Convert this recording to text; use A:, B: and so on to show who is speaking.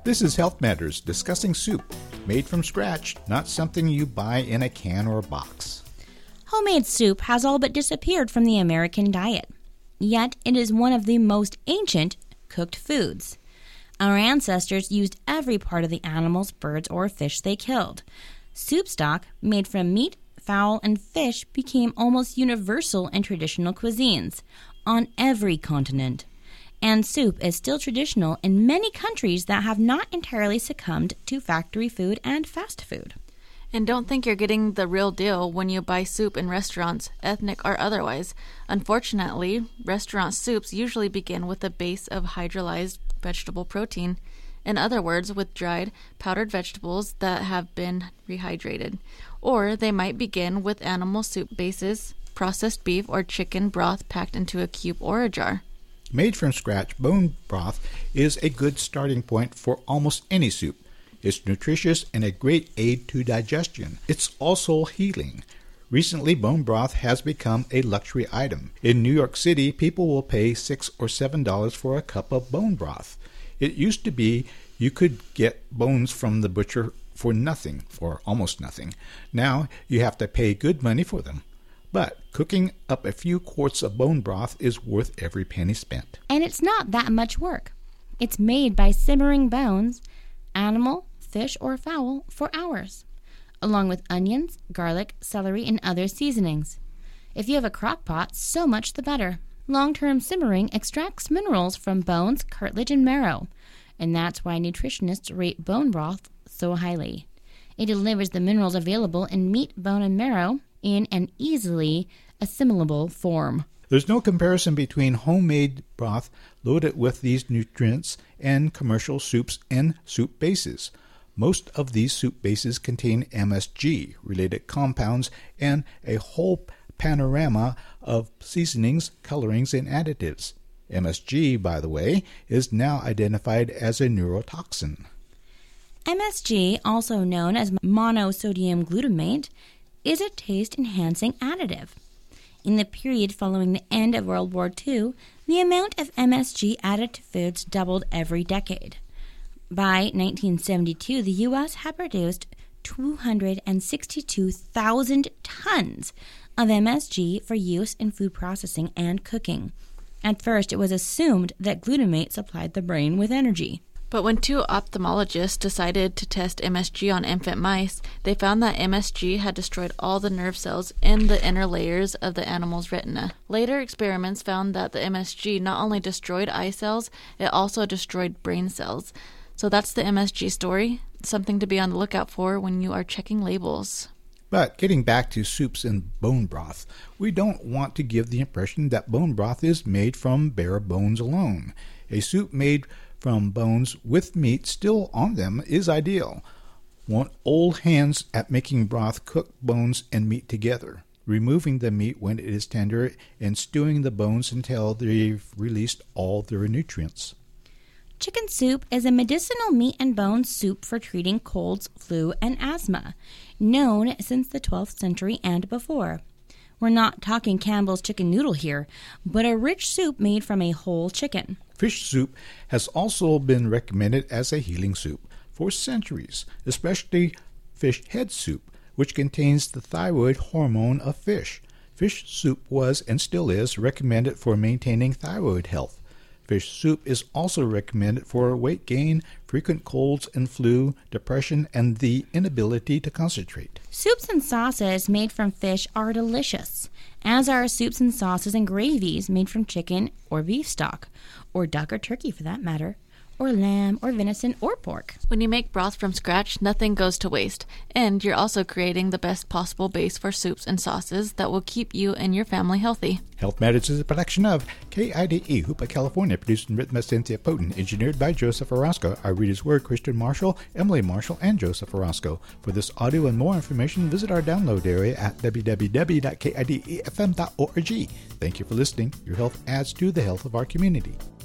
A: This is Health Matters, discussing soup, made from scratch, not something you buy in a can or box.
B: Homemade soup has all but disappeared from the American diet. Yet it is one of the most ancient cooked foods. Our ancestors used every part of the animals, birds, or fish they killed. Soup stock, made from meat, fowl, and fish, became almost universal in traditional cuisines on every continent. And soup is still traditional in many countries that have not entirely succumbed to factory food and fast food.
C: And don't think you're getting the real deal when you buy soup in restaurants, ethnic or otherwise. Unfortunately, restaurant soups usually begin with a base of hydrolyzed vegetable protein. In other words, with dried, powdered vegetables that have been rehydrated. Or they might begin with animal soup bases, processed beef or chicken broth packed into a cube or a jar.
A: Made from scratch, bone broth is a good starting point for almost any soup. It's nutritious and a great aid to digestion. It's also healing. Recently, bone broth has become a luxury item. In New York City, people will pay $6 or $7 for a cup of bone broth. It used to be you could get bones from the butcher for nothing, or almost nothing. Now, you have to pay good money for them. But cooking up a few quarts of bone broth is worth every penny spent.
B: And it's not that much work. It's made by simmering bones, animal, fish, or fowl, for hours, along with onions, garlic, celery, and other seasonings. If you have a crock pot, so much the better. Long-term simmering extracts minerals from bones, cartilage, and marrow, and that's why nutritionists rate bone broth so highly. It delivers the minerals available in meat, bone, and marrow in an easily assimilable form.
A: There's no comparison between homemade broth loaded with these nutrients and commercial soups and soup bases. Most of these soup bases contain MSG-related compounds and a whole panorama of seasonings, colorings, and additives. MSG, by the way, is now identified as a neurotoxin.
B: MSG, also known as monosodium glutamate, is a taste-enhancing additive. In the period following the end of World War II, the amount of MSG added to foods doubled every decade. By 1972, the U.S. had produced 262,000 tons of MSG for use in food processing and cooking. At first, it was assumed that glutamate supplied the brain with energy.
C: But when two ophthalmologists decided to test MSG on infant mice, they found that MSG had destroyed all the nerve cells in the inner layers of the animal's retina. Later experiments found that the MSG not only destroyed eye cells, it also destroyed brain cells. So that's the MSG story, something to be on the lookout for when you are checking labels.
A: But getting back to soups and bone broth, we don't want to give the impression that bone broth is made from bare bones alone. A soup made from bones with meat still on them is ideal. Want old hands at making broth cook bones and meat together, removing the meat when it is tender and stewing the bones until they've released all their nutrients.
B: Chicken soup is a medicinal meat and bone soup for treating colds, flu, and asthma, known since the 12th century and before. We're not talking Campbell's chicken noodle here, but a rich soup made from a whole chicken.
A: Fish soup has also been recommended as a healing soup for centuries, especially fish head soup, which contains the thyroid hormone of fish. Fish soup was and still is recommended for maintaining thyroid health. Fish soup is also recommended for weight gain, frequent colds and flu, depression, and the inability to concentrate.
B: Soups and sauces made from fish are delicious, as are soups and sauces and gravies made from chicken or beef stock, or duck or turkey for that matter, or lamb or venison or pork.
C: When you make broth from scratch, nothing goes to waste, and you're also creating the best possible base for soups and sauces that will keep you and your family healthy.
A: Health Matters is a production of KIDE, Hoopa, California, produced and written by Cynthia Poten, engineered by Joseph Orozco. Our readers were Christian Marshall, Emily Marshall, and Joseph Orozco. For this audio and more information, visit our download area at www.kidefm.org. Thank you for listening. Your health adds to the health of our community.